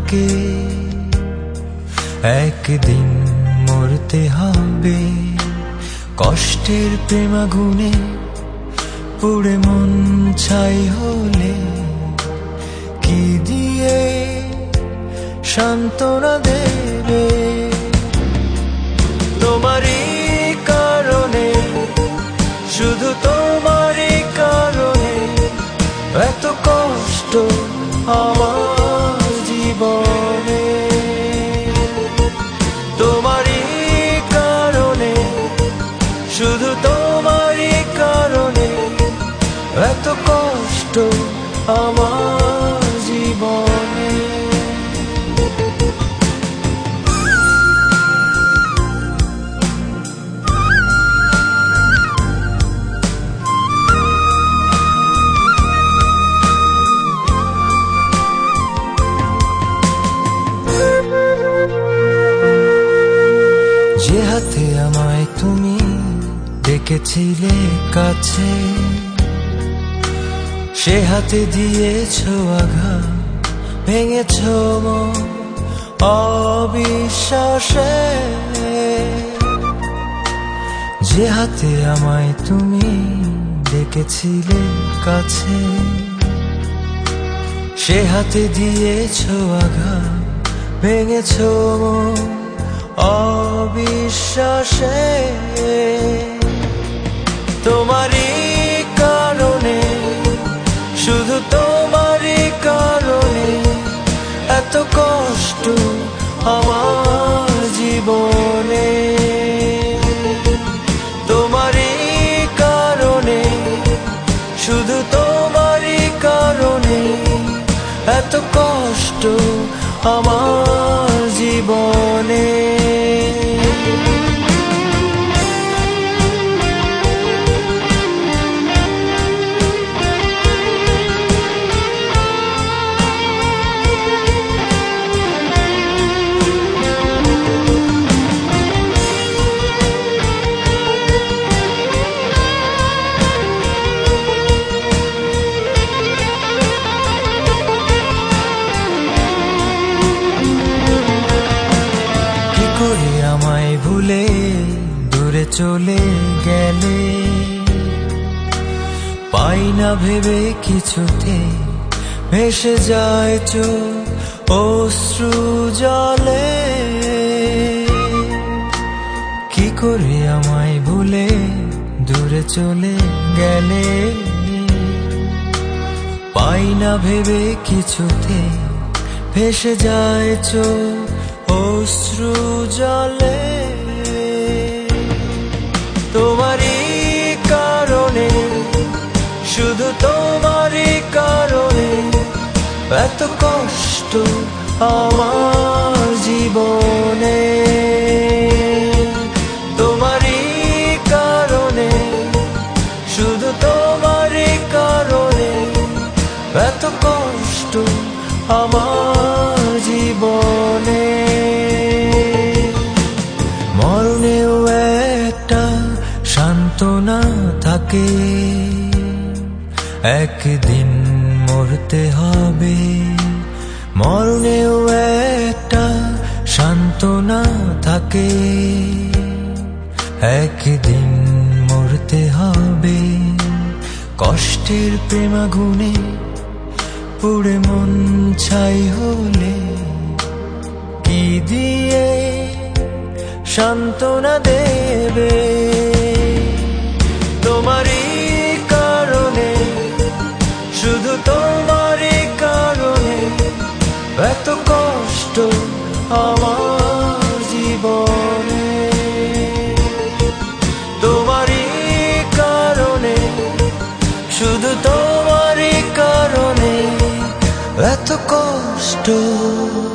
থাকে, একদিন মরতে হবে। কষ্টের প্রেমাগুনে পুড়ে মন ছাই হলে কি দিয়ে সান্ত্বনা দেবে? তোমারই কারণে, শুধু তোমারই কারণে এত কষ্ট আমার জীবনে। তোমারই কারণে, শুধু তোমারই কারণে এত কষ্ট আমার জীবনে। যে হাতে আমায় তুমি ডেকেছিলে কাছে, সে হাতে দিয়েছ আঘাত, ভেঙেছ মন অবিশ্বাসে। যে হাতে আমায় তুমি ডেকেছিলে কাছে, সে হাতে দিয়েছ আঘাত, ভেঙেছ মন অবিশ্বাসে। তোমারই কারণে, শুধু তোমারই কারণে এত কষ্ট আমার জীবনে। তোমারই কারণে, শুধু তোমারই কারণে এত কষ্ট আমার জীবনে। আমায় ভুলে দূরে চলে গেলে, পাই না ভেবে কিছুতে ভেসে যায় চোখ অশ্রু জলে। কি করে আমায় ভুলে দূরে চলে গেলে, পাই না ভেবে কিছুতে ভেসে যায় চোখ অশ্রু জলে। তোমারই কারণে, শুধু তোমারই কারণে এত কষ্ট আমার জীবনে। তোমারই কারণে, শুধু তোমারই কারণে এত কষ্ট আমার জীবনে। মরণেও একটা সান্ত্বনা থাকে, একদিন মরতে হবে। মরণেও একটা সান্ত্বনা থাকে, একদিন মরতে হবে। কষ্টের প্রেমাগুনে পুড়ে মন ছাই হলে কি দিয়ে সান্ত্বনা দেবে? তোমারই কারণে, শুধু তোমারই কারণে এত কষ্ট আমার জীবনে। তোমারই কারণে, শুধু তোমারই কারণে এত কষ্ট।